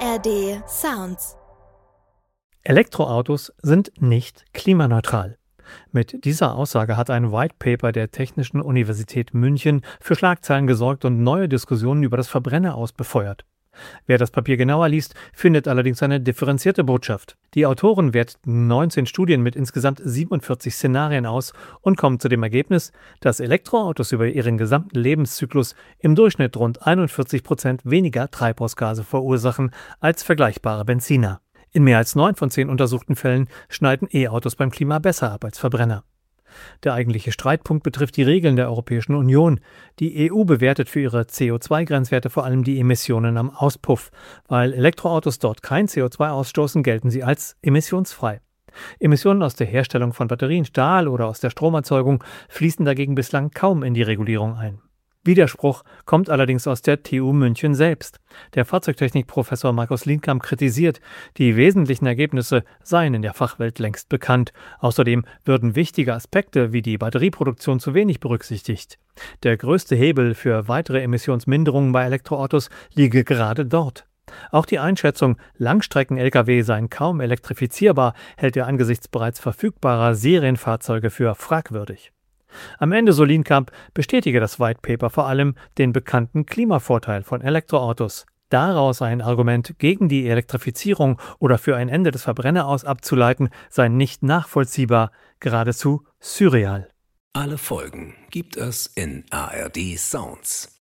ARD Sounds. Elektroautos sind nicht klimaneutral. Mit dieser Aussage hat ein White Paper der Technischen Universität München für Schlagzeilen gesorgt und neue Diskussionen über das Verbrenner befeuert. Wer das Papier genauer liest, findet allerdings eine differenzierte Botschaft. Die Autoren werteten 19 Studien mit insgesamt 47 Szenarien aus und kommen zu dem Ergebnis, dass Elektroautos über ihren gesamten Lebenszyklus im Durchschnitt rund 41% weniger Treibhausgase verursachen als vergleichbare Benziner. In mehr als 9 von 10 untersuchten Fällen schneiden E-Autos beim Klima besser ab als Verbrenner. Der eigentliche Streitpunkt betrifft die Regeln der Europäischen Union. Die EU bewertet für ihre CO2-Grenzwerte vor allem die Emissionen am Auspuff. Weil Elektroautos dort kein CO2 ausstoßen, gelten sie als emissionsfrei. Emissionen aus der Herstellung von Batterien, Stahl oder aus der Stromerzeugung fließen dagegen bislang kaum in die Regulierung ein. Widerspruch kommt allerdings aus der TU München selbst. Der Fahrzeugtechnikprofessor Markus Lienkamp kritisiert, die wesentlichen Ergebnisse seien in der Fachwelt längst bekannt. Außerdem würden wichtige Aspekte wie die Batterieproduktion zu wenig berücksichtigt. Der größte Hebel für weitere Emissionsminderungen bei Elektroautos liege gerade dort. Auch die Einschätzung, Langstrecken-Lkw seien kaum elektrifizierbar, hält er angesichts bereits verfügbarer Serienfahrzeuge für fragwürdig. Am Ende, so Lienkamp, bestätige das White Paper vor allem den bekannten Klimavorteil von Elektroautos. Daraus ein Argument gegen die Elektrifizierung oder für ein Ende des Verbrenners abzuleiten, sei nicht nachvollziehbar, geradezu surreal. Alle Folgen gibt es in ARD Sounds.